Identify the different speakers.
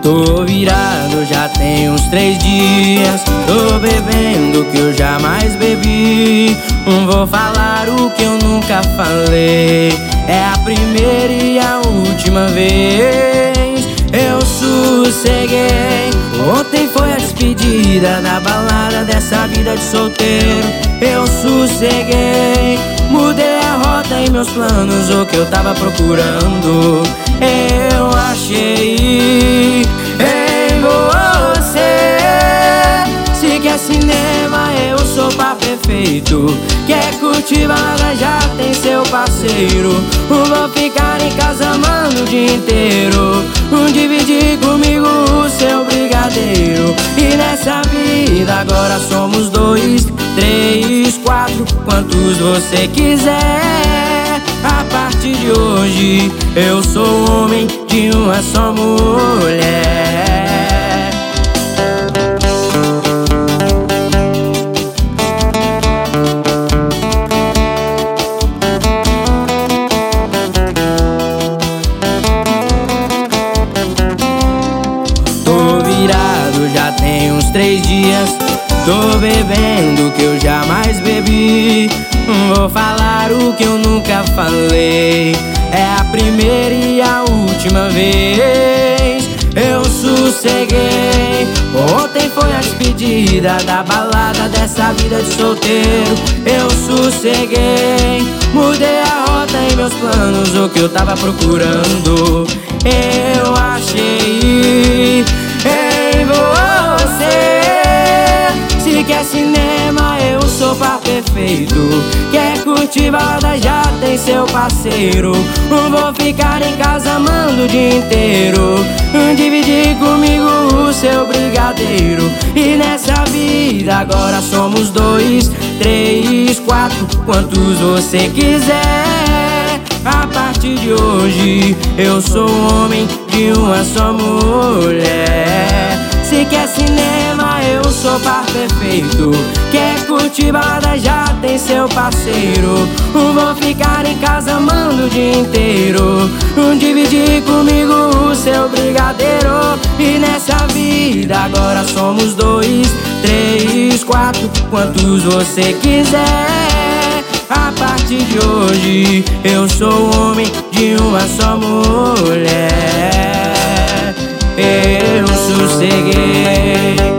Speaker 1: Tô virado, já tem uns 3 dias. Tô bebendo o que eu jamais bebi. Vou falar o que eu nunca falei. É a primeira e a última vez. Eu sosseguei. Ontem foi a despedida da balada dessa vida de solteiro. Eu sosseguei. Mudei a rota e meus planos, o que eu tava procurando eu achei em você. Se quer cinema, eu sou par perfeito. Quer curtir balada, já tem seu parceiro. Vou ficar em casa amando o dia inteiro. Dividir comigo o seu brigadeiro. E nessa vida agora somos 2, 3, 4, quantos você quiser. A partir de hoje eu sou homem de uma só mulher. Tô virado, já tem uns 3 dias. Tô bebendo o que eu jamais bebi. Vou falar o que eu nunca falei. É a primeira e a última vez. Eu sosseguei. Ontem foi a despedida da balada dessa vida de solteiro. Eu sosseguei. Mudei a rota e meus planos, o que eu tava procurando eu achei em você. Se quer cinema, eu sou par perfeito. Quer curtir balada, já tem seu parceiro. Vou ficar em casa amando o dia inteiro. Dividir comigo o seu brigadeiro. E nessa vida agora somos 2, 3, 4, quantos você quiser. A partir de hoje eu sou homem de uma só mulher. Se quer cinema, eu sou par perfeito. Quer curtir balada, já tem seu parceiro. Vou ficar em casa amando o dia inteiro. Dividir comigo o seu brigadeiro. E nessa vida agora somos 2, 3, 4, quantos você quiser. A partir de hoje eu sou homem de uma só mulher. Eu sosseguei.